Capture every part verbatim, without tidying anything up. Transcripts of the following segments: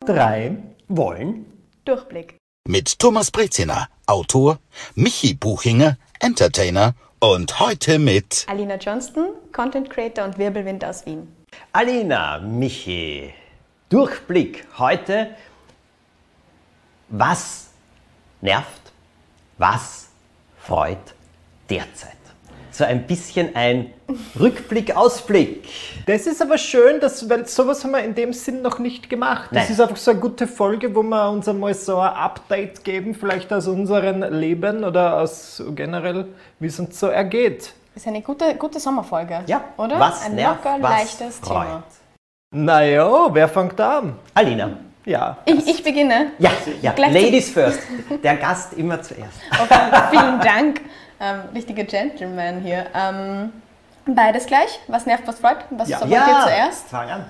drei wollen Durchblick. Mit Thomas Breziner, Autor, Michi Buchinger, Entertainer und heute mit Alina Johnston, Content Creator und Wirbelwind aus Wien. Alina, Michi. Durchblick heute. Was nervt, was freut derzeit? So ein bisschen ein Rückblick, Ausblick. Das ist aber schön, dass, weil sowas haben wir in dem Sinn noch nicht gemacht. Das Nein. ist einfach so eine gute Folge, wo wir uns einmal so ein Update geben, vielleicht aus unserem Leben oder aus generell, wie es uns so ergeht. Das ist eine gute, gute Sommerfolge, Ja, oder? was ein nervt, locker, was leichtes freut. Thema. Naja, wer fängt da an? Alina. Ja. Ich, ich beginne. Ja, ja. Gleich Ladies first. Der Gast immer zuerst. Okay, vielen Dank. Ähm, richtige Gentleman hier. Ähm, beides gleich. Was nervt, was freut? Was Ja. freut dir zuerst? Fang an.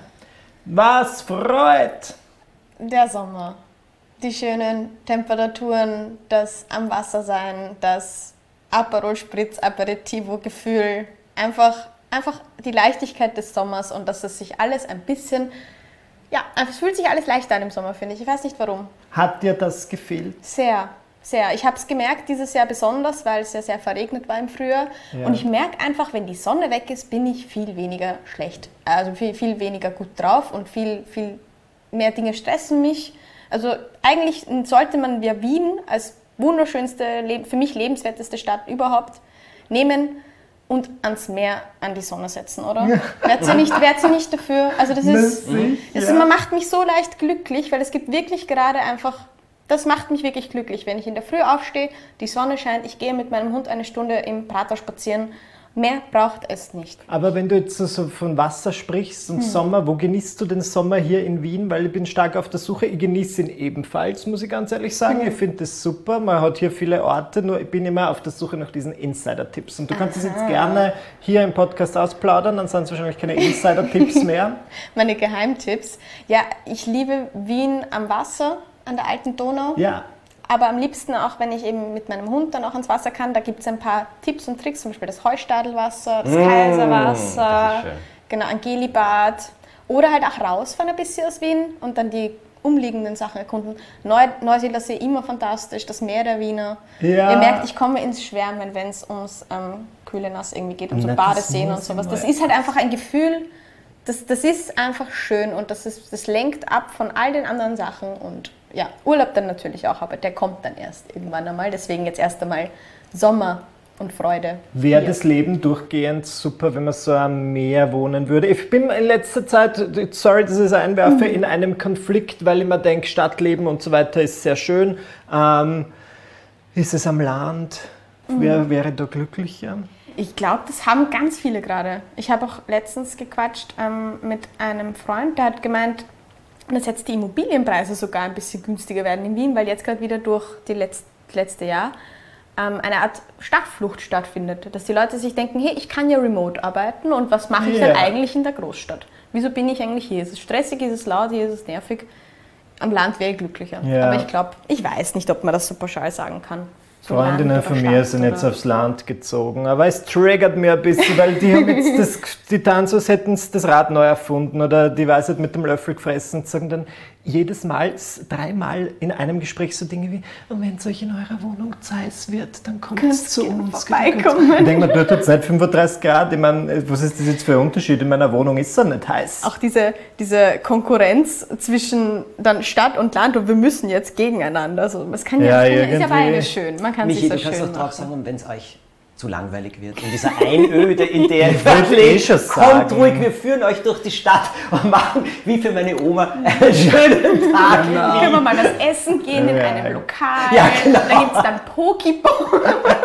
Was freut? Der Sommer. Die schönen Temperaturen, das am Wasser sein, das Aperol Spritz, Aperitivo-Gefühl. Einfach, einfach die Leichtigkeit des Sommers und dass es sich alles ein bisschen, ja, es fühlt sich alles leichter an im Sommer, finde ich. Ich weiß nicht warum. Hat dir das gefehlt? Sehr, sehr. Ich habe es gemerkt dieses Jahr besonders, weil es ja sehr verregnet war im Frühjahr. Ja. Und ich merke einfach, wenn die Sonne weg ist, bin ich viel weniger schlecht. Also viel, viel weniger gut drauf und viel, viel mehr Dinge stressen mich. Also eigentlich sollte man ja Wien als wunderschönste, für mich lebenswerteste Stadt überhaupt nehmen und ans Meer, an die Sonne setzen, oder? Ja. Wärt ihr nicht, wärt ihr nicht dafür? Also das ist, das ist, man macht mich so leicht glücklich, weil es gibt wirklich gerade einfach, das macht mich wirklich glücklich, wenn ich in der Früh aufstehe, die Sonne scheint, ich gehe mit meinem Hund eine Stunde im Prater spazieren. Mehr braucht es nicht. Aber wenn du jetzt so von Wasser sprichst und Hm. Sommer, wo genießt du den Sommer hier in Wien? Weil ich bin stark auf der Suche. Ich genieße ihn ebenfalls, muss ich ganz ehrlich sagen. Hm. Ich finde das super. Man hat hier viele Orte, nur ich bin immer auf der Suche nach diesen Insider-Tipps. Und du kannst es jetzt gerne hier im Podcast ausplaudern, dann sind es wahrscheinlich keine Insider-Tipps mehr. Meine Geheimtipps. Ja, ich liebe Wien am Wasser, an der alten Donau. Ja. Aber am liebsten auch, wenn ich eben mit meinem Hund dann auch ans Wasser kann, da gibt es ein paar Tipps und Tricks, zum Beispiel das Heustadelwasser, das Kaiserwasser, das ist schön. genau, Angelibad. Oder halt auch rausfahren ein bisschen aus Wien und dann die umliegenden Sachen erkunden. Neu Neusiedlersee immer fantastisch, das Meer der Wiener. Ja. Ihr merkt, ich komme ins Schwärmen, wenn es ums ähm, kühle Nass irgendwie geht, um so Na, das Badeseen muss und sowas. ich Das mal- ist halt einfach ein Gefühl, das, das ist einfach schön und das, ist, das lenkt ab von all den anderen Sachen und ja, Urlaub dann natürlich auch, aber der kommt dann erst irgendwann einmal. Deswegen jetzt erst einmal Sommer und Freude. Wäre hier. das Leben durchgehend super, wenn man so am Meer wohnen würde? Ich bin in letzter Zeit, sorry, dass ich es einwerfe, in einem Konflikt, weil ich mir denke, Stadtleben und so weiter ist sehr schön. Ähm, ist es am Land? Wer wäre da glücklicher? Ich glaube, das haben ganz viele gerade. Ich habe auch letztens gequatscht ähm, mit einem Freund, der hat gemeint, dass jetzt die Immobilienpreise sogar ein bisschen günstiger werden in Wien, weil jetzt gerade wieder durch die Letz letzte Jahr ähm, eine Art Stadtflucht stattfindet. Dass die Leute sich denken, hey, ich kann ja remote arbeiten und was mache ich Ja. dann eigentlich in der Großstadt? Wieso bin ich eigentlich hier? Ist es stressig, ist es laut, hier ist es nervig? Am Land wäre ich glücklicher. Ja. Aber ich glaube, ich weiß nicht, ob man das so pauschal sagen kann. So Freundinnen Land von oder mir Stadt sind jetzt oder- aufs Land gezogen, aber es triggert mir ein bisschen, weil die haben jetzt das, die tun so, als hätten sie das Rad neu erfunden oder die Weisheit mit dem Löffel gefressen und sagen dann jedes Mal, dreimal in einem Gespräch so Dinge wie, und wenn es euch in eurer Wohnung zu heiß wird, dann kommt es zu gerne uns. vorbeikommen. Ich denke mir, dort hat es nicht fünfunddreißig Grad, ich meine, was ist das jetzt für ein Unterschied? In meiner Wohnung ist es nicht heiß. Auch diese, diese Konkurrenz zwischen dann Stadt und Land und wir müssen jetzt gegeneinander. Also das kann Ja, ja, das kann ja ist ja irgendwie. beides schön. Man kann Michi, sich du so kannst schön doch drauf machen. sagen, und wenn es euch zu langweilig wird. In dieser Einöde, in der ihr wollte eh schon kommt sagen. ruhig, wir führen euch durch die Stadt und machen, wie für meine Oma, einen schönen Tag. Können wir mal was essen gehen in Ja. einem Lokal. Ja, genau. Da gibt es dann Pokeball.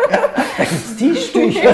Tischstücher.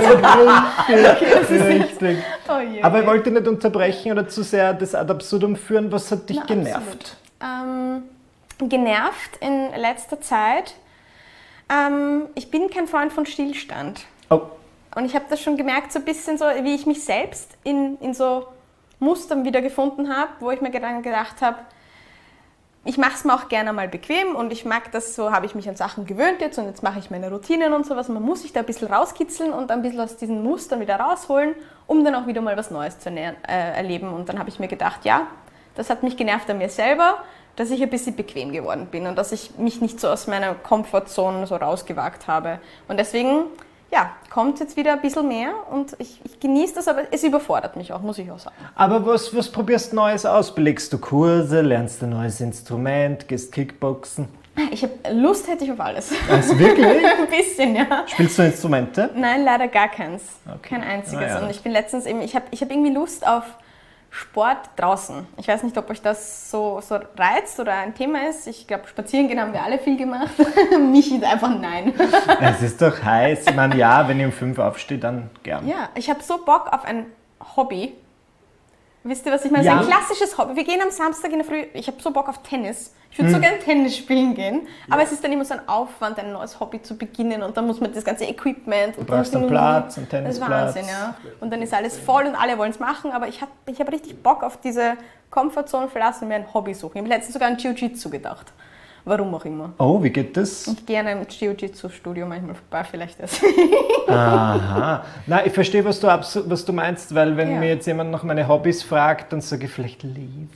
Richtig. Oh je. Aber ich wollte nicht unterbrechen oder zu sehr das ad absurdum führen. Was hat dich Na, genervt? absolut. Ähm, genervt in letzter Zeit. Ähm, ich bin kein Freund von Stillstand. Oh. Und ich habe das schon gemerkt, so ein bisschen so, wie ich mich selbst in, in so Mustern wiedergefunden habe, wo ich mir dann gedacht habe, ich mache es mir auch gerne mal bequem und ich mag das, so habe ich mich an Sachen gewöhnt jetzt und jetzt mache ich meine Routinen und sowas. Man muss sich da ein bisschen rauskitzeln und ein bisschen aus diesen Mustern wieder rausholen, um dann auch wieder mal was Neues zu ernähren, äh, erleben. Und dann habe ich mir gedacht, ja, das hat mich genervt an mir selber, dass ich ein bisschen bequem geworden bin und dass ich mich nicht so aus meiner Komfortzone so rausgewagt habe. Und deswegen, ja, kommt jetzt wieder ein bisschen mehr und ich, ich genieße das, aber es überfordert mich auch, muss ich auch sagen. Aber was, was probierst du Neues aus? Belegst du Kurse, lernst du ein neues Instrument, gehst Kickboxen? Ich habe Lust, hätte ich auf alles. Also wirklich? Ein bisschen, ja. Spielst du Instrumente? Nein, leider gar keins. Okay. Kein einziges. Ah, ja. Und ich bin letztens eben, ich habe ich hab irgendwie Lust auf Sport draußen. Ich weiß nicht, ob euch das so, so reizt oder ein Thema ist. Ich glaube, spazieren gehen haben wir alle viel gemacht. Mich ist einfach nein. Es ist doch heiß. Ich meine, ja, wenn ich um fünf aufstehe, dann gern. Ja, ich habe so Bock auf ein Hobby. Wisst ihr, was ich meine? Ja. So ein klassisches Hobby. Wir gehen am Samstag in der Früh, ich habe so Bock auf Tennis. Ich würde so gerne Tennis spielen gehen, aber es ist dann immer so ein Aufwand, ein neues Hobby zu beginnen und dann muss man das ganze Equipment... Du brauchst einen Platz, einen Das ist Tennisplatz. Wahnsinn, ja. Und dann ist alles voll und alle wollen es machen, aber ich habe ich hab richtig Bock auf diese Komfortzone verlassen und mir ein Hobby suchen. Ich habe letztens sogar an Jiu-Jitsu gedacht. Warum auch immer. Oh, wie geht das? Ich gehe an einem Jiu-Jitsu-Studio manchmal vorbei, vielleicht das. Aha. Nein, ich verstehe, was du, abs- was du meinst, weil wenn Ja. mir jetzt jemand nach meine Hobbys fragt, dann sage ich vielleicht lesen.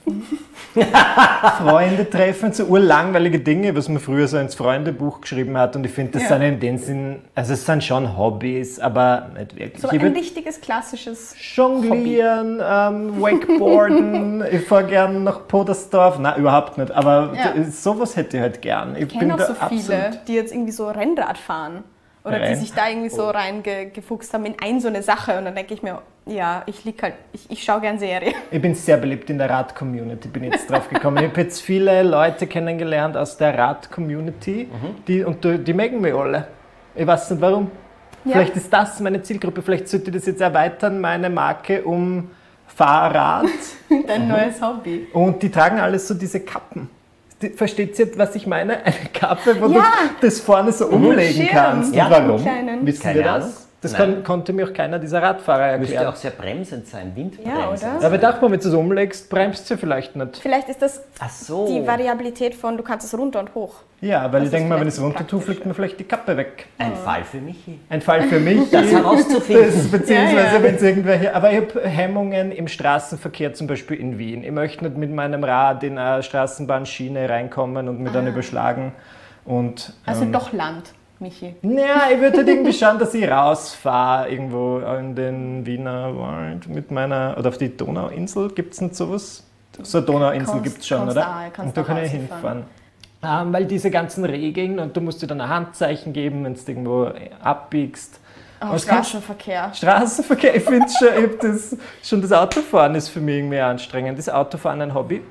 Freunde treffen, so urlangweilige Dinge, was man früher so ins Freundebuch geschrieben hat. Und ich finde, das Ja. sind in dem Sinn, also es sind schon Hobbys, aber nicht wirklich. So Ich ein würd richtiges, klassisches jonglieren, ähm, Wakeboarden, ich fahre gern nach Podersdorf. Nein, überhaupt nicht, aber Ja. d- sowas hätte ich halt gern. Ich Ich kenne auch da so viele, die jetzt irgendwie so Rennrad fahren. Oder die Renn- sich da irgendwie so reingefuchst haben in ein so eine Sache. Und dann denke ich mir, ja, ich lieg halt, ich, ich schaue gern Serie. Ich bin sehr beliebt in der Rad-Community, bin jetzt drauf gekommen. Ich habe jetzt viele Leute kennengelernt aus der Rad-Community, die, und die, die mögen mich alle. Ich weiß nicht warum. Ja. Vielleicht ist das meine Zielgruppe, vielleicht sollte ich das jetzt erweitern, meine Marke um Fahrrad. Dein neues Hobby. Und die tragen alles so diese Kappen. Die- Versteht ihr, was ich meine? Eine Kappe, wo Ja. du das vorne so umlegen Schirm. kannst. Ja. Und warum? Kleinen. Wissen Keine wir Ahnung. das? Das Nein. kann, konnte mir auch keiner dieser Radfahrer Müsste erklären. auch sehr bremsend sein, windbremsend. Ja, oder? sein. Aber ich dachte mal, wenn du es umlegst, bremst du vielleicht nicht. Vielleicht ist das Ach so. die Variabilität von, du kannst es runter und hoch. Ja, weil Das ich ist denke mal, wenn ich vielleicht es runter tue, praktisch, fliegt mir vielleicht die Kappe weg. Ein Fall für Michi. Ein Fall für mich. Das herauszufinden. Das, beziehungsweise, Ja, ja. wenn es irgendwelche. Aber ich habe Hemmungen im Straßenverkehr, zum Beispiel in Wien. Ich möchte nicht mit meinem Rad in eine Straßenbahnschiene reinkommen und mich dann überschlagen. Und, Also ähm, doch Land, Michi. Naja, ich würde halt irgendwie schauen, dass ich rausfahre irgendwo in den Wiener Wald mit meiner. Oder auf die Donauinsel. Gibt es nicht sowas? So eine Donauinsel Kannst- gibt es schon, kannst oder? da- kannst und da nach kann ich Hause hinfahren. Ähm, weil diese ganzen Regeln und du musst dir dann ein Handzeichen geben, wenn du irgendwo abbiegst. Oh, Was kannst- Straßenverkehr. Straßenverkehr, ich finde schon, ich hab das, schon das Autofahren ist für mich irgendwie anstrengend. Ist Autofahren ein Hobby?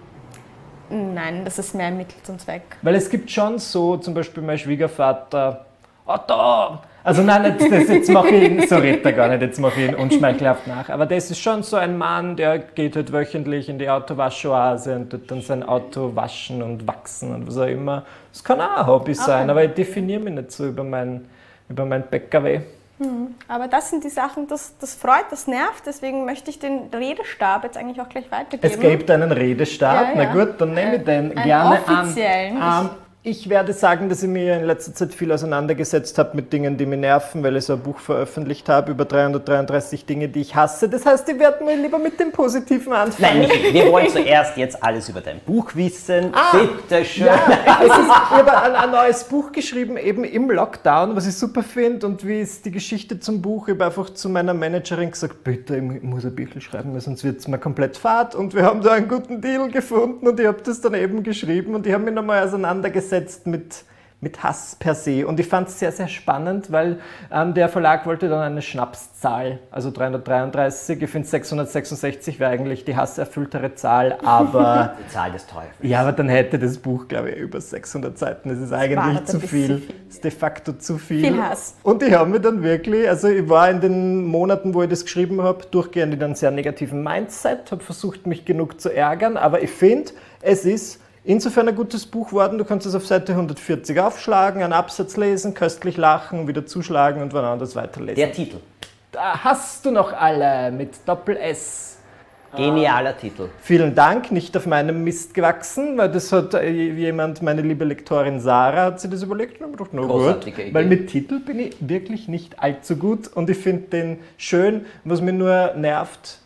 Nein, das ist mehr ein Mittel zum Zweck. Weil es gibt schon so, zum Beispiel mein Schwiegervater, Otto! Also nein, nicht, das, jetzt mache ich ihn, so redet er gar nicht, jetzt mache ich ihn unschmeichelhaft nach. Aber das ist schon so ein Mann, der geht halt wöchentlich in die Autowaschoase und tut dann sein Auto waschen und wachsen und was auch immer. Das kann auch ein Hobby sein, aber ich definiere mich nicht so über mein, über mein Bäckerweh. Aber das sind die Sachen, das, das freut, das nervt. Deswegen möchte ich den Redestab jetzt eigentlich auch gleich weitergeben. Es gibt einen Redestab, Ja, ja. na gut, dann nehme ich den Einen gerne offiziellen. an. Ähm, ich werde sagen, dass ich mir in letzter Zeit viel auseinandergesetzt habe mit Dingen, die mich nerven, weil ich so ein Buch veröffentlicht habe über dreihundertdreiunddreißig Dinge, die ich hasse. Das heißt, ich werde mir lieber mit dem Positiven anfangen. Nein, Michi, wir wollen zuerst jetzt alles über dein Buch wissen. Bitte schön. Ja, es ist, ich habe ein, ein neues Buch geschrieben, eben im Lockdown, was ich super finde. Und wie ist die Geschichte zum Buch? Ich habe einfach zu meiner Managerin gesagt, bitte, ich muss ein Büchel schreiben, weil sonst wird es mir komplett fad. Und wir haben da einen guten Deal gefunden und ich habe das dann eben geschrieben. Und ich habe mich nochmal auseinandergesetzt mit, mit Hass per se. Und ich fand es sehr, sehr spannend, weil ähm, der Verlag wollte dann eine Schnapszahl, also dreihundertdreiunddreißig. Ich finde sechshundertsechsundsechzig wäre eigentlich die hasserfülltere Zahl, aber... Die Zahl des Teufels. Ja, aber dann hätte das Buch, glaube ich, über sechshundert Seiten. Das ist eigentlich halt ein zu bisschen viel. viel. Das ist de facto zu viel. Viel Hass. Und ich habe mir dann wirklich, also ich war in den Monaten, wo ich das geschrieben habe, durchgehend in einem sehr negativen Mindset, habe versucht, mich genug zu ärgern, aber ich finde, es ist insofern ein gutes Buch geworden. Du kannst es auf Seite hundertvierzig aufschlagen, einen Absatz lesen, köstlich lachen, wieder zuschlagen und wann anders weiterlesen. Der Titel. Da hast du noch alle mit Doppel-S. Genialer Titel. Vielen Dank, nicht auf meinem Mist gewachsen, weil das hat äh, jemand, meine liebe Lektorin Sarah, hat sich das überlegt und ich gedacht, na gut, Großartige Idee. weil mit Titel bin ich wirklich nicht allzu gut und ich finde den schön. Was mir nur nervt,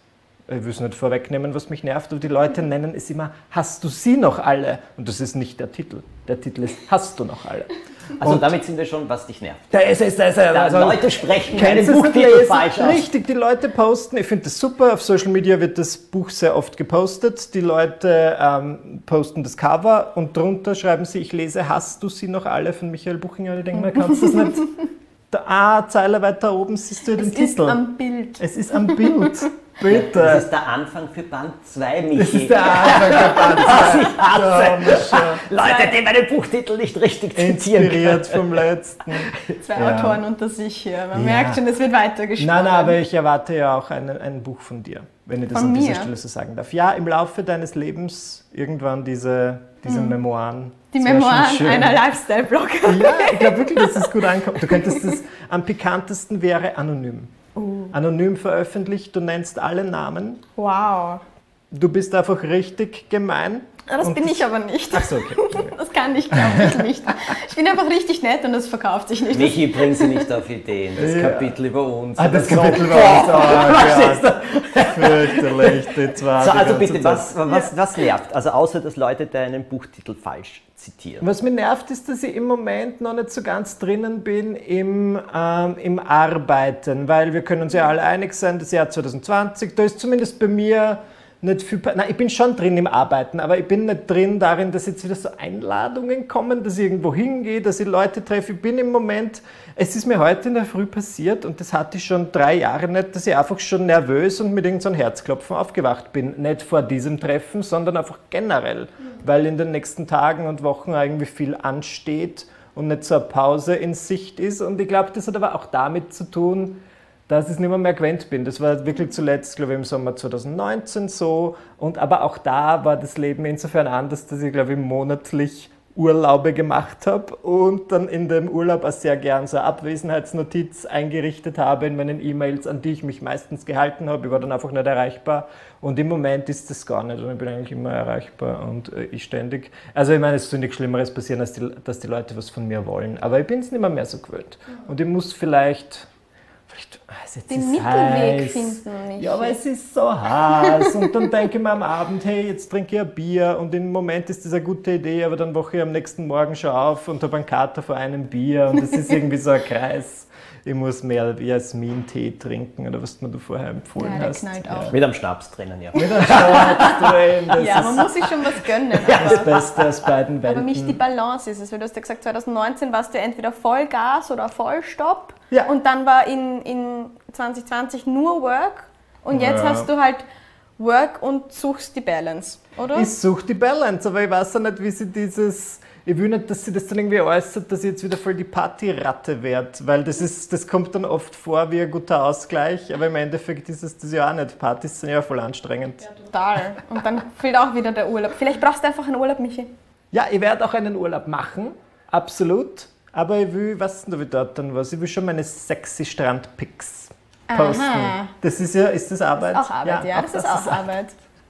ich will es nicht vorwegnehmen, was mich nervt, aber die Leute nennen es immer, hast du sie noch alle? Und das ist nicht der Titel. Der Titel ist, hast du noch alle? Also und damit sind wir schon, was dich nervt. Da ist es, da ist es. Da Also, Leute sprechen kennen keinen Sie es nicht Buchtitel lesen? falsch aus. Richtig, die Leute posten, ich finde das super, auf Social Media wird das Buch sehr oft gepostet, die Leute ähm, posten das Cover und drunter schreiben sie, ich lese, hast du sie noch alle von Michael Buchinger? Ich denke mal, kannst du das nicht... Da, ah, Zeile weiter oben siehst du den Es Titel. ist am Bild. Es ist am Bild. Bitte. Das ist der Anfang für Band zwei, Michi. Das ist der Anfang der Band. Was ich hasse. Ja, Leute, die meinen Buchtitel nicht richtig zitieren inspiriert können. vom letzten. Zwei Ja. Autoren unter sich hier. Man Ja. merkt schon, es wird weitergesprochen. Nein, nein, aber ich erwarte ja auch ein, ein Buch von dir, wenn ich das Von an dieser mir? Stelle so sagen darf. Ja, im Laufe deines Lebens irgendwann diese, diese Memoiren. Die Das wär schon Memoiren schön. einer Lifestyle-Bloggerin. Ja, ich glaube wirklich, dass es gut ankommt. Du könntest das, am pikantesten wäre anonym. Oh. Anonym veröffentlicht, du nennst alle Namen, Wow. du bist einfach richtig gemein. Ja, das Und bin ich aber nicht. Ach so, okay. Das kann ich, glaube ich, nicht. Ich bin einfach richtig nett und das verkauft sich nicht. Michi, bring sie nicht auf Ideen. Das Ja. Kapitel über uns. Ah, das oder so. Kapitel war uns. Oh, Gott. Fürchterlich, die zwei. So, die also ganze bitte, Zeit. was, was, was nervt? Also außer, dass Leute deinen Buchtitel falsch zitieren. Was mich nervt, ist, dass ich im Moment noch nicht so ganz drinnen bin im, ähm, im Arbeiten, weil wir können uns ja alle einig sein, das Jahr zwanzig zwanzig, da ist zumindest bei mir nicht viel... pa- Nein, ich bin schon drin im Arbeiten, aber ich bin nicht drin darin, dass jetzt wieder so Einladungen kommen, dass ich irgendwo hingehe, dass ich Leute treffe. Ich bin im Moment... Es ist mir heute in der Früh passiert und das hatte ich schon drei Jahre nicht, dass ich einfach schon nervös und mit irgendeinem Herzklopfen aufgewacht bin. Nicht vor diesem Treffen, sondern einfach generell, weil in den nächsten Tagen und Wochen irgendwie viel ansteht und nicht so eine Pause in Sicht ist. Und ich glaube, das hat aber auch damit zu tun, dass ich nicht mehr, mehr gewöhnt bin. Das war wirklich zuletzt, glaube ich, im Sommer zwanzig neunzehn so. Und aber auch da war das Leben insofern anders, dass ich, glaube ich, monatlich Urlaube gemacht habe und dann in dem Urlaub auch sehr gern so eine Abwesenheitsnotiz eingerichtet habe in meinen E-Mails, an die ich mich meistens gehalten habe. Ich war dann einfach nicht erreichbar und im Moment ist das gar nicht und ich bin eigentlich immer erreichbar und äh, ich ständig. Also ich meine, es soll nichts Schlimmeres passieren, als die, dass die Leute was von mir wollen, aber ich bin es nicht mehr, mehr so gewöhnt. Und ich muss vielleicht... Vielleicht, ah, es ist Den jetzt Mittelweg heiß. finden, Michi. Ja, aber es ist so heiß. Und dann denke ich mir am Abend, hey, jetzt trinke ich ein Bier. Und im Moment ist das eine gute Idee, aber dann wache ich am nächsten Morgen schon auf und habe einen Kater vor einem Bier. Und das ist irgendwie so ein Kreis. Ich muss mehr Jasmin-Tee trinken oder was du mir vorher empfohlen Ja, der hast. knallt auch. Mit einem Schnaps drinnen, ja. Mit einem Schnaps drin. Das Ja, ist man muss sich schon was gönnen. das Aber, Beste aus beiden aber Welten. mich die Balance ist es, weil du hast ja gesagt, zwanzig neunzehn warst du entweder Vollgas oder Vollstopp Ja. und dann war in, in zwanzig zwanzig nur Work und jetzt Ja. hast du halt Work und suchst die Balance, oder? Ich suche die Balance, aber ich weiß auch nicht, wie sie dieses... Ich will nicht, dass sie das dann irgendwie äußert, dass ich jetzt wieder voll die Partyratte werde, weil das, ist, das kommt dann oft vor wie ein guter Ausgleich, aber im Endeffekt ist es das ja auch nicht. Partys sind ja voll anstrengend. Total. Und dann fehlt auch wieder der Urlaub. Vielleicht brauchst du einfach einen Urlaub, Michi. Ja, ich werde auch einen Urlaub machen, absolut, aber ich will, was denn da wieder dann was? Ich will schon meine sexy Strandpics posten. Aha. Das ist ja, ist das Arbeit? Auch Arbeit, ja, auch das ist auch Arbeit.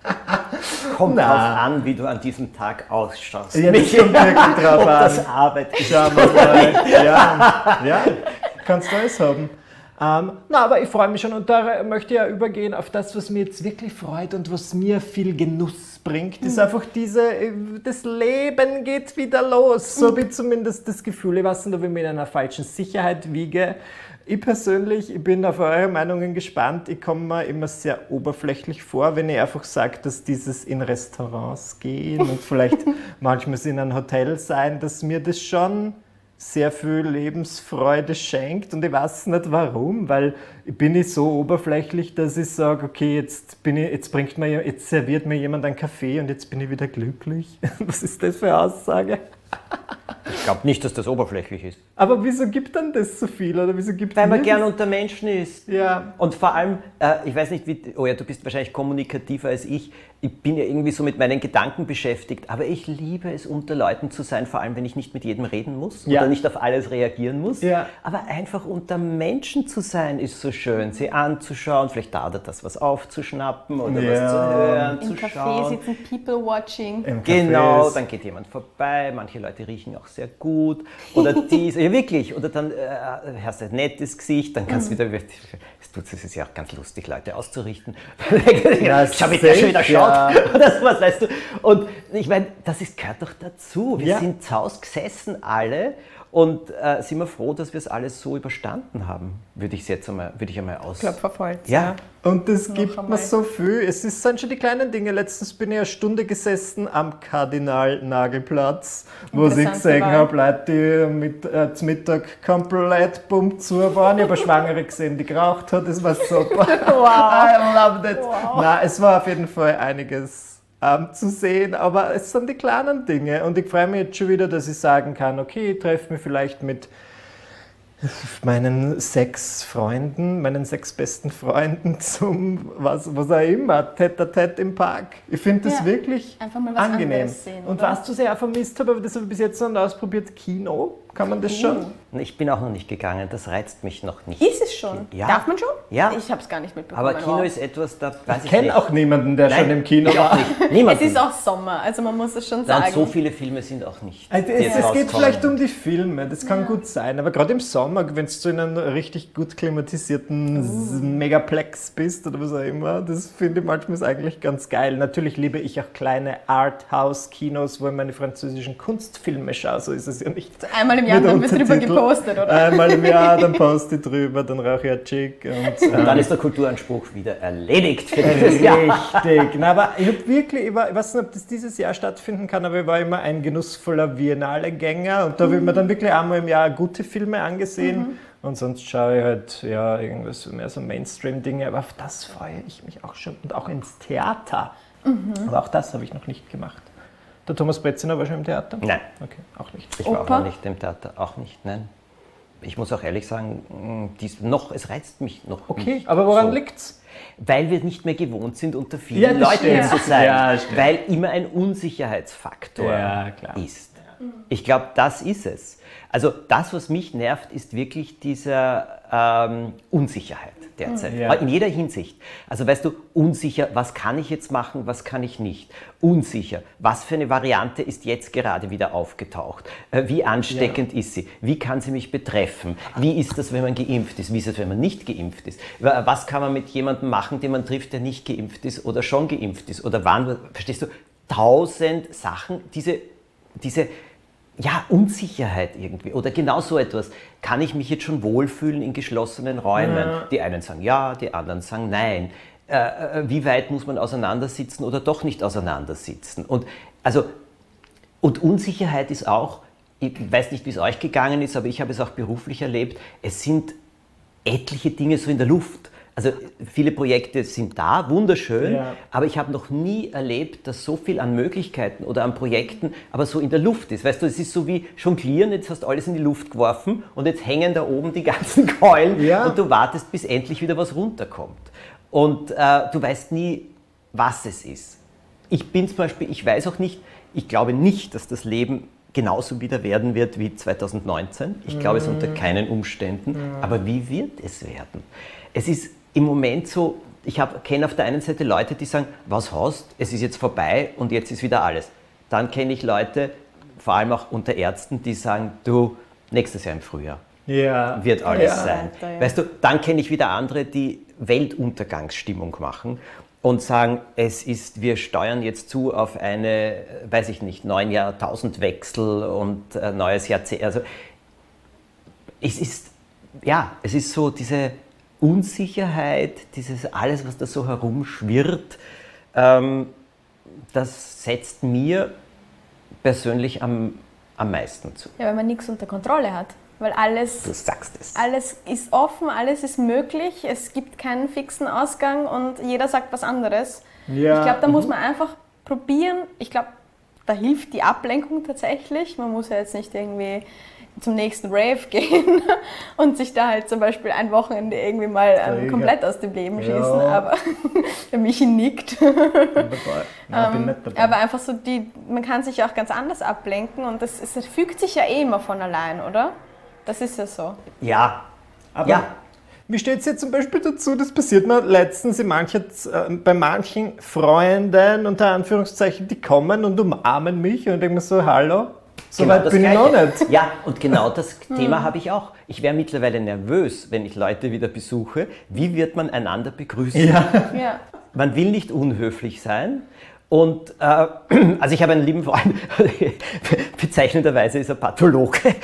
Kommt Na. drauf an, wie du an diesem Tag ausschaust. Ja, das Michi, kommt wirklich drauf ob an. das Arbeit ist. Schauen wir mal. Ja, ja, kannst du alles haben. Ähm, na, aber ich freue mich schon und da möchte ich ja übergehen auf das, was mir jetzt wirklich freut und was mir viel Genuss bringt, ist einfach diese, äh, das Leben geht wieder los. So habe ich zumindest das Gefühl. Ich weiß nicht, ob ich mich in einer falschen Sicherheit wiege. Ich persönlich, ich bin auf eure Meinungen gespannt. Ich komme mir immer sehr oberflächlich vor, wenn ich einfach sage, dass dieses in Restaurants gehen und vielleicht manchmal in einem Hotel sein, dass mir das schon sehr viel Lebensfreude schenkt und ich weiß nicht warum, weil ich bin nicht so oberflächlich, dass ich sage, okay, jetzt, bin ich, jetzt, bringt mir, jetzt serviert mir jemand einen Kaffee und jetzt bin ich wieder glücklich. Was ist das für eine Aussage? Ich glaube nicht, dass das oberflächlich ist. Aber wieso gibt dann das so viel? Oder wieso gibt Weil man mir gern das? unter Menschen ist. Ja. Und vor allem, äh, ich weiß nicht, wie, oh ja, du bist wahrscheinlich kommunikativer als ich. Ich bin ja irgendwie so mit meinen Gedanken beschäftigt, aber ich liebe es, unter Leuten zu sein, vor allem, wenn ich nicht mit jedem reden muss Ja. oder nicht auf alles reagieren muss. Ja. Aber einfach unter Menschen zu sein, ist so schön, sie anzuschauen, vielleicht da oder das was aufzuschnappen oder Ja. was zu hören, Im zu Café schauen. sitzen, People watching. Im Café Genau, ist- dann geht jemand vorbei, manche Leute riechen auch sehr gut oder dies, ja wirklich, oder dann äh, hast du ein nettes Gesicht, dann kannst du wieder, das ist ja auch ganz lustig, Leute auszurichten. Ja, schau, wie der schon wieder schaut ja. Oder sowas, weißt du. Und ich meine, das ist, gehört doch dazu. Wir ja. sind zu Hause gesessen alle und äh, sind wir froh, dass wir es alles so überstanden haben, würde ich jetzt einmal, würde ich einmal aus... Klopferholz. Ja. Und es gibt mir so viel. Es ist, sind schon die kleinen Dinge. Letztens bin ich eine Stunde gesessen am Kardinal-Nagelplatz, wo ich gesehen habe, Leute, die mit, äh, zum Mittag komplett bumm zu waren. Ich habe eine Schwangere gesehen, die geraucht hat. Das war super. Wow. I loved it. Wow. Nein, es war auf jeden Fall einiges zu sehen, aber es sind die kleinen Dinge und ich freue mich jetzt schon wieder, dass ich sagen kann, okay, ich treffe mich vielleicht mit meinen sechs Freunden, meinen sechs besten Freunden zum, was, was auch immer, Tête-à-Tête im Park. Ich finde das ja, wirklich einfach mal was angenehm. Sehen, und was du sehr vermisst habe, aber das habe ich bis jetzt noch nicht ausprobiert, Kino. Kann man das uh. schon? Ich bin auch noch nicht gegangen, das reizt mich noch nicht. Ist es schon? Ja. Darf man schon? Ja. Ich habe es gar nicht mitbekommen. Aber Kino ist etwas, da weiß ich, ich kenne auch niemanden, der Nein, schon im Kino war. Es ist auch Sommer, also man muss es schon sagen. Und so viele Filme sind auch nicht. Also es, es geht vielleicht um die Filme, das kann ja. gut sein, aber gerade im Sommer, wenn du in einem richtig gut klimatisierten uh. Megaplex bist oder was auch immer, das finde ich manchmal ist eigentlich ganz geil. Natürlich liebe ich auch kleine Arthouse-Kinos, wo ich meine französischen Kunstfilme schaue, so ist es ja nicht. Einmal im Jahr dann wird drüber gepostet, oder? Einmal im Jahr, dann poste ich drüber, dann rauche ich ein Chick. Und, und dann ist der Kulturanspruch wieder erledigt für dieses Jahr. Richtig. Na, aber ich habe wirklich, ich, war, ich weiß nicht, ob das dieses Jahr stattfinden kann, aber ich war immer ein genussvoller Biennale-Gänger und da habe ich mir dann wirklich einmal im Jahr gute Filme angesehen. Mhm. Und sonst schaue ich halt ja, irgendwas mehr so Mainstream-Dinge, aber auf das freue ich mich auch schon. Und auch ins Theater. Mhm. Aber auch das habe ich noch nicht gemacht. Der Thomas Breziner war schon im Theater? Nein. Okay, auch nicht. Ich war Oper? auch noch nicht im Theater, auch nicht, nein. Ich muss auch ehrlich sagen, dies noch, es reizt mich noch okay, nicht. Aber woran so. liegt's? Weil wir nicht mehr gewohnt sind, unter vielen ja, Leuten stimmt. zu sein. Ja, weil immer ein Unsicherheitsfaktor ja, ist. Ich glaube, das ist es. Also das, was mich nervt, ist wirklich diese ähm, Unsicherheit derzeit. Ja. In jeder Hinsicht. Also weißt du, unsicher, was kann ich jetzt machen, was kann ich nicht? Unsicher, was für eine Variante ist jetzt gerade wieder aufgetaucht? Wie ansteckend ja. ist sie? Wie kann sie mich betreffen? Wie ist das, wenn man geimpft ist? Wie ist es, wenn man nicht geimpft ist? Was kann man mit jemandem machen, den man trifft, der nicht geimpft ist oder schon geimpft ist? Oder wann, verstehst du? Tausend Sachen, diese, diese ja, Unsicherheit irgendwie oder genau so etwas. Kann ich mich jetzt schon wohlfühlen in geschlossenen Räumen? Ja. Die einen sagen ja, die anderen sagen nein. Äh, wie weit muss man auseinandersitzen oder doch nicht auseinandersitzen? Und, also, und Unsicherheit ist auch, ich weiß nicht, wie es euch gegangen ist, aber ich habe es auch beruflich erlebt, es sind etliche Dinge so in der Luft. Also viele Projekte sind da, wunderschön, ja. aber ich habe noch nie erlebt, dass so viel an Möglichkeiten oder an Projekten aber so in der Luft ist. Weißt du, es ist so wie Jonglieren, jetzt hast du alles in die Luft geworfen und jetzt hängen da oben die ganzen Keulen ja. und du wartest, bis endlich wieder was runterkommt. Und äh, du weißt nie, was es ist. Ich bin zum Beispiel, ich weiß auch nicht, ich glaube nicht, dass das Leben genauso wieder werden wird wie zweitausendneunzehn. Ich glaube es unter keinen Umständen. Aber wie wird es werden? Es ist im Moment so, ich kenne auf der einen Seite Leute, die sagen, was hast, es ist jetzt vorbei und jetzt ist wieder alles. Dann kenne ich Leute, vor allem auch unter Ärzten, die sagen, du, nächstes Jahr im Frühjahr ja. wird alles ja. sein. Ja. Weißt du, dann kenne ich wieder andere, die Weltuntergangsstimmung machen und sagen, es ist, wir steuern jetzt zu auf eine, weiß ich nicht, neun Jahrtausendwechsel und äh, neues Jahrzehnt. Also es ist, ja, es ist so diese Unsicherheit, dieses alles, was da so herumschwirrt, ähm, das setzt mir persönlich am, am meisten zu. Ja, weil man nichts unter Kontrolle hat. Weil alles, du sagst es. alles ist offen, alles ist möglich, es gibt keinen fixen Ausgang und jeder sagt was anderes. Ja. Ich glaube, da muss man einfach probieren. Ich glaube, da hilft die Ablenkung tatsächlich. Man muss ja jetzt nicht irgendwie zum nächsten Rave gehen und sich da halt zum Beispiel ein Wochenende irgendwie mal ähm, komplett aus dem Leben schießen, ja. aber der Michi nickt. Bin Nein, bin nicht dabei. Aber einfach so, die, man kann sich auch ganz anders ablenken und das, es fügt sich ja eh immer von allein, oder? Das ist ja so. Ja, aber ja. Wie steht es jetzt zum Beispiel dazu, das passiert mir letztens in manche, äh, bei manchen Freunden, unter Anführungszeichen, die kommen und umarmen mich und ich denke mir so, hallo, So weit bin ich noch nicht. Ja, und genau das Thema habe ich auch. Ich wäre mittlerweile nervös, wenn ich Leute wieder besuche. Wie wird man einander begrüßen? Ja. Ja. Man will nicht unhöflich sein. Und äh, also ich habe einen lieben Freund, bezeichnenderweise ist er Pathologe.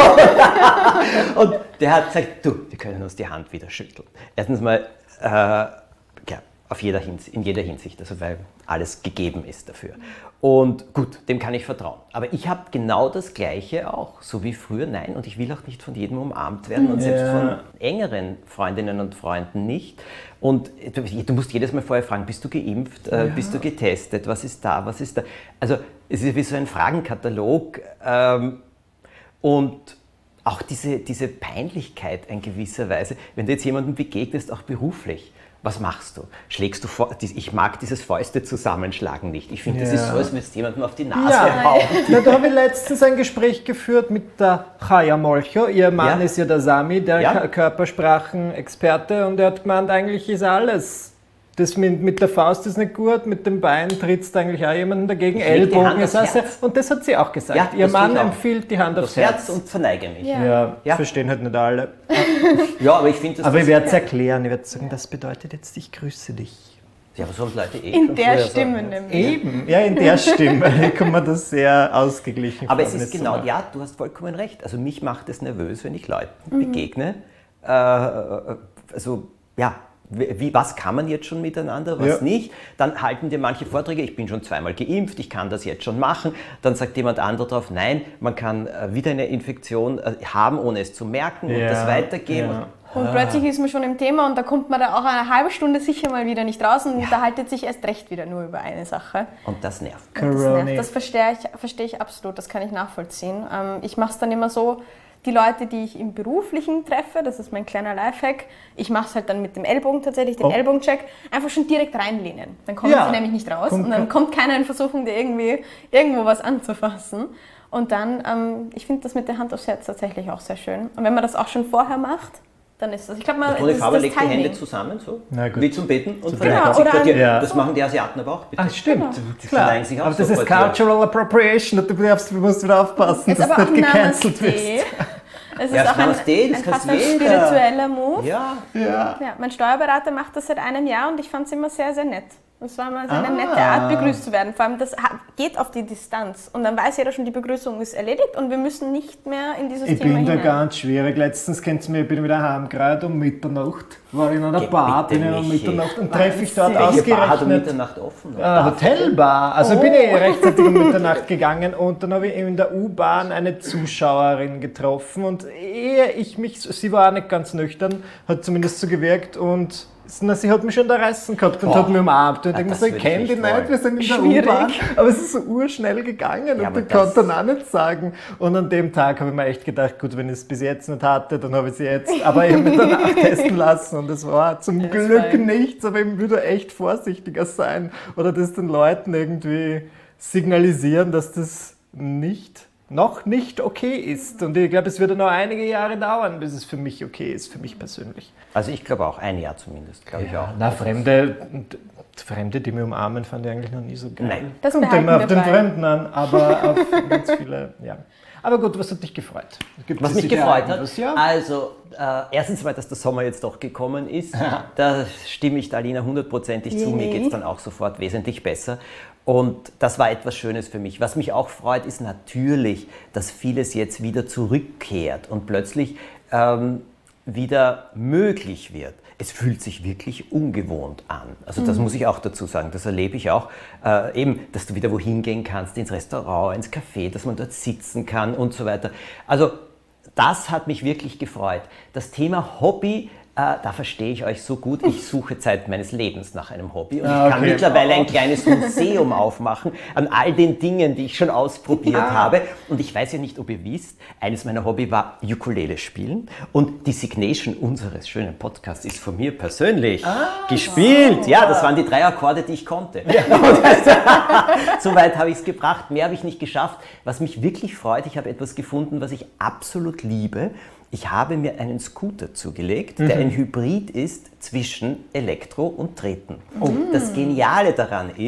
Und der hat gesagt, du, wir können uns die Hand wieder schütteln. Erstens mal, äh, ja, auf jeder Hinsicht, in jeder Hinsicht, also weil alles gegeben ist dafür. Und gut, dem kann ich vertrauen. Aber ich habe genau das Gleiche auch, so wie früher. Nein, und ich will auch nicht von jedem umarmt werden und selbst Ja. von engeren Freundinnen und Freunden nicht. Und du, du musst jedes Mal vorher fragen, bist du geimpft, äh, Ja. bist du getestet, was ist da, was ist da. Also es ist wie so ein Fragenkatalog ähm, und auch diese, diese Peinlichkeit in gewisser Weise, wenn du jetzt jemandem begegnest, auch beruflich. Was machst du? Schlägst du vor? Ich mag dieses Fäuste zusammenschlagen nicht. Ich finde, das Ja. ist so, als würdest du jemandem auf die Nase Ja, hauen. ja, da habe ich letztens ein Gespräch geführt mit der Chaya Molcho. Ihr Mann Ja. ist ja der Sami, der Ja. K- Körpersprachenexperte, und er hat gemeint, eigentlich ist alles. Das mit, mit der Faust ist nicht gut, mit dem Bein trittst du eigentlich auch jemanden dagegen, Ich leg die Ellbogen Hand ist aufs auch sehr, Herz. und das hat sie auch gesagt. Ja, Ihr das tue Mann ich auch. empfiehlt die Hand Das aufs Herz Herz. und verneige mich. Ja. Ja, Ja. verstehen halt nicht alle. Ja, aber ich finde das... Aber ich das- werde es erklären. Ich werde sagen, das bedeutet jetzt, ich grüße dich. Ja, aber so haben Leute eh In schon der früher Stimme sagen. nämlich. Eben, ja, in der Stimme kommt mir das sehr ausgeglichen Aber vor, es wenn ist ich so genau, mache. ja, du hast vollkommen recht. Also mich macht es nervös, wenn ich Leuten begegne. Äh, also, ja, wie, was kann man jetzt schon miteinander, was Ja. nicht? Dann halten dir manche Vorträge, ich bin schon zweimal geimpft, ich kann das jetzt schon machen. Dann sagt jemand anderer drauf, nein, man kann äh, wieder eine Infektion äh, haben, ohne es zu merken und Ja, das weitergeben. ja. Und plötzlich ist man schon im Thema und da kommt man da auch eine halbe Stunde sicher mal wieder nicht raus und unterhaltet sich erst recht wieder nur über eine Sache. Und das nervt. Und das Corona. nervt. Das verstehe ich, verstehe ich absolut, das kann ich nachvollziehen. Ähm, ich mache es dann immer so, die Leute, die ich im Beruflichen treffe, das ist mein kleiner Lifehack, ich mache es halt dann mit dem Ellbogen tatsächlich, den Oh. Ellbogencheck, einfach schon direkt reinlehnen. Dann kommen Ja. sie nämlich nicht raus Kommt und dann kein- kommt keiner in Versuchung, dir irgendwie irgendwo was anzufassen. Und dann, ähm, ich finde das mit der Hand aufs Herz tatsächlich auch sehr schön. Und wenn man das auch schon vorher macht, dann ist das, ich glaube mal, Und Toni das ist Faber das legt die Hände Timing. zusammen, so, Na gut. wie zum Beten. Und Zum verneigen Beten. sich Genau, vor oder dir. ein- Das machen die Asiaten aber auch, bitte. Ah, stimmt. Die Klar. verneigen sich auch Aber das ist sofort wieder. Cultural Appropriation. Du, darfst, du musst wieder aufpassen, Ist dass aber du auch nicht gecancelt Namaste. wirst. Es Ja, ist auch ein, Namaste, das ein kannst fast ein jeder. spiritueller Move. Ja, Ja. Ja, mein Steuerberater macht das seit einem Jahr und ich fand es immer sehr, sehr nett. Das war mal so eine Ah. nette Art, begrüßt zu werden. Vor allem, das ha- geht auf die Distanz. Und dann weiß jeder schon, die Begrüßung ist erledigt und wir müssen nicht mehr in dieses Ich Thema bin da hinein. ganz schwierig. Letztens kennt ihr mich, ich bin wieder heimgekommen um Mitternacht. War in einer Geh Bar, bitte, bin ich um Michi. Mitternacht und treffe ich dort Wahnsinn. welche Bar hat um ausgerechnet. Mitternacht offen? Ah, Hotelbar. Also bin ich rechtzeitig um Mitternacht gegangen und dann habe ich in der U-Bahn eine Zuschauerin getroffen und ehe ich mich, sie war auch nicht ganz nüchtern, hat zumindest so gewirkt und na, sie hat mich schon da reißen gehabt und Boah. hat mich umarmt. Und ich Ah, denke mir das so, ich würde ich kenne die nicht nicht, wollen. wir sind in der Schwierig. U-Bahn. Aber es ist so urschnell gegangen Ja, und aber ich konnte das- dann auch nicht sagen. Und an dem Tag habe ich mir echt gedacht, gut, wenn ich es bis jetzt nicht hatte, dann habe ich sie jetzt. Aber ich habe mich danach testen lassen und es war zum Ja, ist Glück fein. nichts, aber ich würde echt vorsichtiger sein oder das den Leuten irgendwie signalisieren, dass das nicht, noch nicht okay ist. Und ich glaube, es würde noch einige Jahre dauern, bis es für mich okay ist, für mich persönlich. Also ich glaube auch, ein Jahr zumindest, glaube ich auch. Na, Fremde, Fremde, die mich umarmen, fand ich eigentlich noch nie so geil. Nein. Das Kommt behalten immer auf wir den bei. Fremden an, aber auf ganz viele, ja. Aber gut, was hat dich gefreut? Gibt Was es mich sicher gefreut hat, irgendwas, ja? also äh, erstens mal, dass der Sommer jetzt doch gekommen ist, da stimme ich der Alina hundertprozentig zu, mir Yay. geht es dann auch sofort wesentlich besser. Und das war etwas Schönes für mich. Was mich auch freut, ist natürlich, dass vieles jetzt wieder zurückkehrt und plötzlich ähm, wieder möglich wird. Es fühlt sich wirklich ungewohnt an. Also das muss ich auch dazu sagen, das erlebe ich auch. Äh, eben, dass du wieder wohin gehen kannst, ins Restaurant, ins Café, dass man dort sitzen kann und so weiter. Also das hat mich wirklich gefreut. Das Thema Hobby, äh, da verstehe ich euch so gut. Ich suche Zeit meines Lebens nach einem Hobby und Ah, ich kann okay. mittlerweile ein kleines Museum aufmachen an all den Dingen, die ich schon ausprobiert Ah. habe. Und ich weiß ja nicht, ob ihr wisst, eines meiner Hobby war Ukulele spielen und die Signation unseres schönen Podcasts ist von mir persönlich gespielt. Ja, das waren die drei Akkorde, die ich konnte. So weit habe ich es gebracht, mehr habe ich nicht geschafft. Was mich wirklich freut, ich habe etwas gefunden, was ich absolut liebe. Ich habe mir einen Scooter zugelegt, der ein Hybrid ist zwischen Elektro und Treten. Und das Geniale daran ist,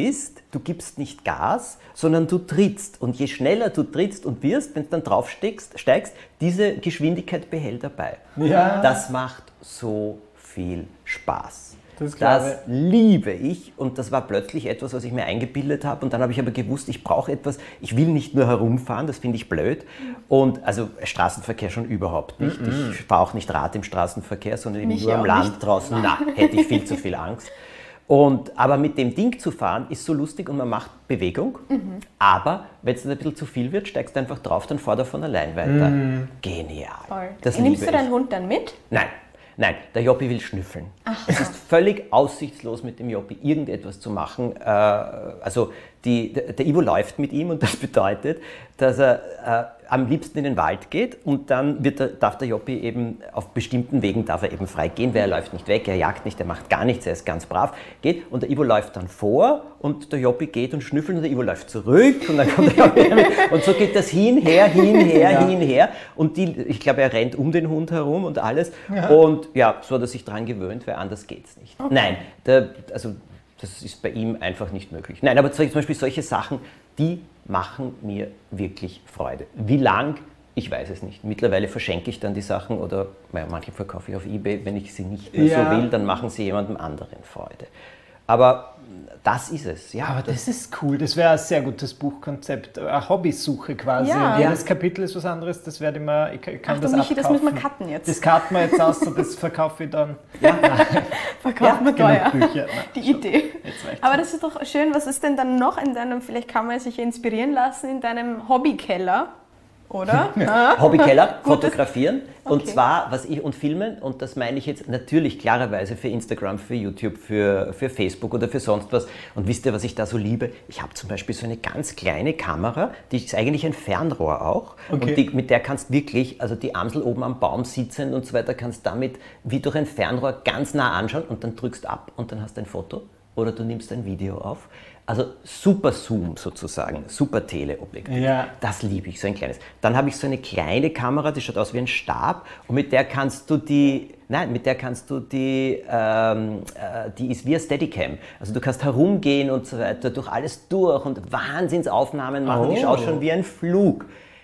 du gibst nicht Gas, sondern du trittst. Und je schneller du trittst und wirst, wenn du dann drauf steigst, steigst, diese Geschwindigkeit behält dabei. Ja. Das macht so viel Spaß. Das, das liebe ich und das war plötzlich etwas, was ich mir eingebildet habe und dann habe ich aber gewusst, ich brauche etwas, ich will nicht nur herumfahren, das finde ich blöd und also Straßenverkehr schon überhaupt nicht. Mm-mm. Ich fahre auch nicht Rad im Straßenverkehr, sondern eben Mich nur am auch Land nicht. draußen. Na, hätte ich viel zu viel Angst. Und, aber mit dem Ding zu fahren ist so lustig und man macht Bewegung, mhm. aber wenn es ein bisschen zu viel wird, steigst du einfach drauf, dann fährt er von allein weiter. Mhm. Genial. Voll. Das Nimmst liebe du deinen ich. Hund dann mit? Nein. Nein, der Joppi will schnüffeln. Ach, es ist völlig aussichtslos mit dem Joppi irgendetwas zu machen. Äh, also die, der, der Ivo läuft mit ihm und das bedeutet, dass er äh, am liebsten in den Wald geht und dann wird er, darf der Joppi eben auf bestimmten Wegen darf er eben frei gehen, weil er läuft nicht weg, er jagt nicht, er macht gar nichts, er ist ganz brav, geht und der Ivo läuft dann vor und der Joppi geht und schnüffelt und der Ivo läuft zurück und dann kommt der Joppi mit und so geht das hin, her, hin, her, ja. hin, her und die, ich glaube, er rennt um den Hund herum und alles ja. und ja, so hat er sich daran gewöhnt, weil anders geht's nicht. Okay. Nein, der, also das ist bei ihm einfach nicht möglich. Nein, aber zum Beispiel solche Sachen, die machen mir wirklich Freude. Wie lang? Ich weiß es nicht. Mittlerweile verschenke ich dann die Sachen oder manche verkaufe ich auf eBay. Wenn ich sie nicht mehr ja. so will, dann machen sie jemandem anderen Freude. Aber das ist es. Ja, aber das, das ist cool. Das wäre ein sehr gutes Buchkonzept. Eine Hobbysuche quasi. Ja. Jedes Kapitel ist was anderes. Das werde ich mal, ich kann Ach, das Michi, abkaufen. das müssen wir cutten jetzt. Das cutten wir jetzt aus und das verkaufe ich dann. Ja. Verkaufen wir teuer. Bücher. Nein, die schon. Idee. Aber das ist doch schön. Was ist denn dann noch in deinem, vielleicht kann man sich inspirieren lassen, in deinem Hobbykeller? Oder? Hobbykeller, fotografieren Okay. und zwar, was ich und filmen und das meine ich jetzt natürlich klarerweise für Instagram, für YouTube, für, für Facebook oder für sonst was und wisst ihr, was ich da so liebe? Ich habe zum Beispiel so eine ganz kleine Kamera, die ist eigentlich ein Fernrohr auch okay. und die, mit der kannst wirklich, also die Amsel oben am Baum sitzen und so weiter, kannst damit wie durch ein Fernrohr ganz nah anschauen und dann drückst ab und dann hast du ein Foto oder du nimmst ein Video auf. Also super Zoom sozusagen, super Teleobjektiv. Ja. Das liebe ich, so ein kleines. Dann habe ich so eine kleine Kamera, die schaut aus wie ein Stab und mit der kannst du die, nein, mit der kannst du die, ähm, äh, die ist wie ein Steadicam. Also du kannst herumgehen und so weiter, durch alles durch und Wahnsinnsaufnahmen machen, oh. die schaut schon wie ein Flug.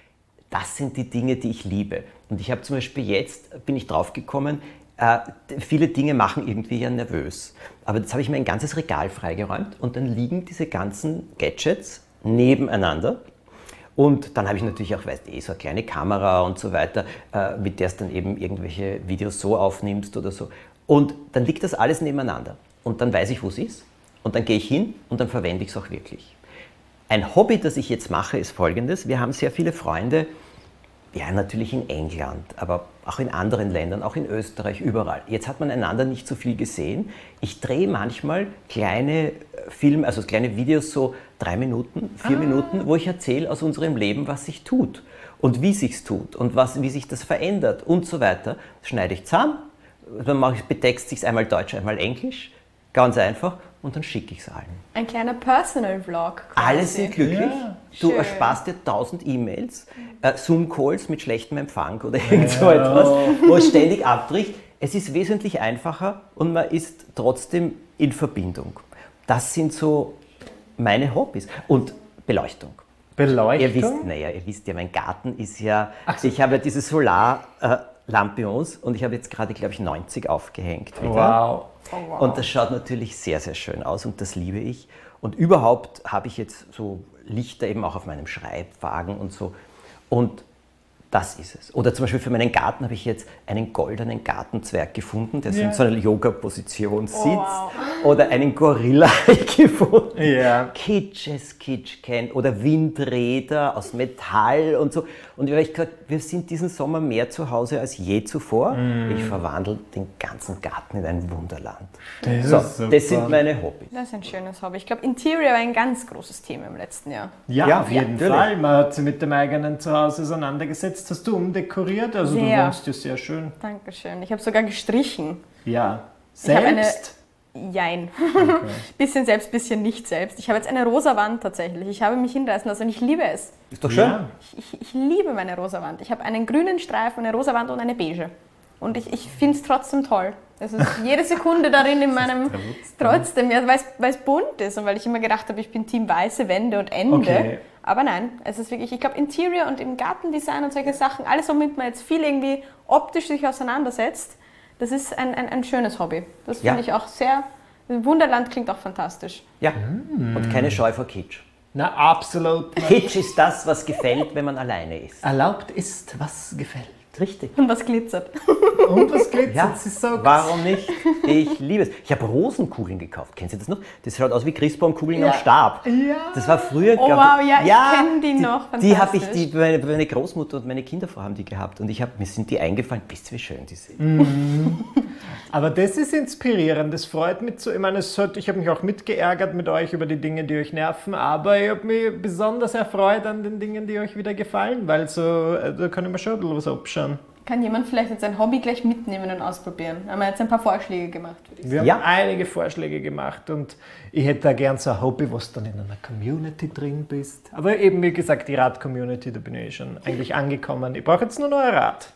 Das sind die Dinge, die ich liebe. Und ich habe zum Beispiel jetzt, bin ich draufgekommen, Äh, viele Dinge machen irgendwie ja nervös. Aber jetzt habe ich mir ein ganzes Regal freigeräumt und dann liegen diese ganzen Gadgets nebeneinander. Und dann habe ich natürlich auch, weißt du, eh, so eine kleine Kamera und so weiter, äh, mit der es dann eben irgendwelche Videos so aufnimmst oder so. Und dann liegt das alles nebeneinander. Und dann weiß ich, wo es ist. Und dann gehe ich hin und dann verwende ich es auch wirklich. Ein Hobby, das ich jetzt mache, ist folgendes. Wir haben sehr viele Freunde, ja, natürlich in England, aber auch in anderen Ländern, auch in Österreich, überall. Jetzt hat man einander nicht so viel gesehen. Ich drehe manchmal kleine Filme, also kleine Videos, so drei Minuten, vier ah. Minuten, wo ich erzähle aus unserem Leben, was sich tut und wie sich's tut und was, wie sich das verändert und so weiter. Das schneide ich zusammen, dann mache ich, betexte ich es einmal Deutsch, einmal Englisch, ganz einfach. Und dann schicke ich es allen. Ein kleiner Personal-Vlog quasi. Alle sind glücklich. Ja, du schön. ersparst dir tausend E-Mails, äh, Zoom-Calls mit schlechtem Empfang oder irgend so etwas, wo es ständig abbricht. Es ist wesentlich einfacher und man ist trotzdem in Verbindung. Das sind so meine Hobbys. Und Beleuchtung. Beleuchtung? Ihr wisst, naja, ihr wisst ja, mein Garten ist ja, so. ich habe ja diese Solar-Lampions und ich habe jetzt gerade, glaube ich, neunzig aufgehängt. Wieder. Wow. Oh, wow. Und das schaut natürlich sehr, sehr schön aus und das liebe ich. Und überhaupt habe ich jetzt so Lichter eben auch auf meinem Schreibwagen und so. Und das ist es. Oder zum Beispiel für meinen Garten habe ich jetzt einen goldenen Gartenzwerg gefunden, der so ja. in so einer Yoga-Position sitzt. Oh, wow. Oder einen Gorilla gefunden. Ja. Kitsches Kitsch kennt. Oder Windräder aus Metall und so. Und ich habe gesagt, wir sind diesen Sommer mehr zu Hause als je zuvor. Mm. Ich verwandle den ganzen Garten in ein Wunderland. Das, so, ist super. Das sind meine Hobbys. Das ist ein schönes Hobby. Ich glaube, Interior war ein ganz großes Thema im letzten Jahr. Ja, Ja, auf jeden natürlich. Fall. Man hat sich mit dem eigenen Zuhause auseinandergesetzt. Hast du umdekoriert? Also Sehr. du wohnst ja sehr schön. Dankeschön. Ich habe sogar gestrichen. Ja. Ich habe eine- Selbst? Jein. Okay. Bisschen selbst, bisschen nicht selbst. Ich habe jetzt eine rosa Wand tatsächlich. Ich habe mich hinreißen lassen und ich liebe es. Ist doch schön. Ja. Ich, ich liebe meine rosa Wand. Ich habe einen grünen Streifen, eine rosa Wand und eine beige. Und ich, ich finde es trotzdem toll. Es ist jede Sekunde darin in meinem, trotzdem, ja, weil es bunt ist und weil ich immer gedacht habe, ich bin Team weiße Wände und Ende. Okay. Aber nein, es ist wirklich, ich glaube, Interior und im Gartendesign und solche Sachen, alles, womit man jetzt viel irgendwie optisch sich auseinandersetzt, das ist ein, ein, ein schönes Hobby. Das finde ja. ich auch sehr, Wunderland klingt auch fantastisch. Ja, mm. und keine Scheu vor Kitsch. Na, absolut. Kitsch ist das, was gefällt, wenn man alleine ist. Erlaubt ist, was gefällt. Richtig. Und was glitzert. Und was glitzert, ja, das ist so warum nicht? Ich liebe es. Ich habe Rosenkugeln gekauft. Kennen Sie das noch? Das schaut aus wie Christbaumkugeln ja. am Stab. Ja. Das war früher... Oh wow, ja, ich ja, kenne die, die noch. Die habe ich, die, meine, meine Großmutter und meine Kinderfrau haben die gehabt. Und ich hab, mir sind die eingefallen. Wisst ihr, wie schön die sind? Mhm. Aber das ist inspirierend. Das freut mich so. Ich meine, es hat, ich habe mich auch mitgeärgert mit euch über die Dinge, die euch nerven. Aber ich habe mich besonders erfreut an den Dingen, die euch wieder gefallen. Weil so, da kann ich mir schon ein bisschen was abschauen. Kann jemand vielleicht jetzt ein Hobby gleich mitnehmen und ausprobieren? Haben wir jetzt ein paar Vorschläge gemacht? Wir haben ja. einige Vorschläge gemacht und ich hätte da gern so ein Hobby, was dann in einer Community drin bist. Aber eben, wie gesagt, die Rad-Community, da bin ich schon eigentlich angekommen. Ich brauche jetzt nur noch ein Rad.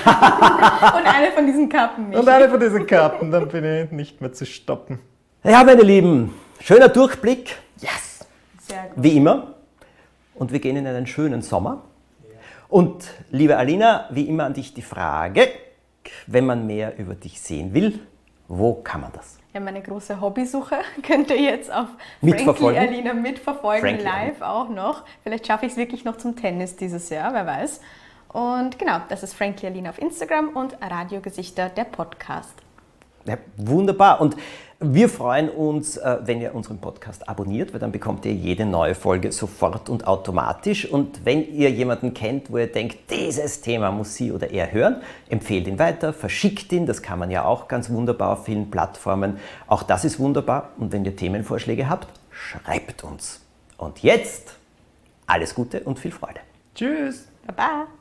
Und eine von diesen Kappen. Michi. Und eine von diesen Kappen, dann bin ich nicht mehr zu stoppen. Ja, meine Lieben, schöner Durchblick. Yes! Sehr gut. Wie immer. Und wir gehen in einen schönen Sommer. Und liebe Alina, wie immer an dich die Frage, wenn man mehr über dich sehen will, wo kann man das? Ja, meine große Hobbysuche könnt ihr jetzt auf Mitverfolgen. Frankly Alina mitverfolgen, Frankly live Alina. auch noch. Vielleicht schaffe ich es wirklich noch zum Tennis dieses Jahr, wer weiß. Und genau, das ist Frankly Alina auf Instagram und Radiogesichter, der Podcast. Ja, wunderbar. Und wir freuen uns, wenn ihr unseren Podcast abonniert, weil dann bekommt ihr jede neue Folge sofort und automatisch. Und wenn ihr jemanden kennt, wo ihr denkt, dieses Thema muss sie oder er hören, empfehlt ihn weiter, verschickt ihn. Das kann man ja auch ganz wunderbar auf vielen Plattformen. Auch das ist wunderbar. Und wenn ihr Themenvorschläge habt, schreibt uns. Und jetzt alles Gute und viel Freude. Tschüss. Baba.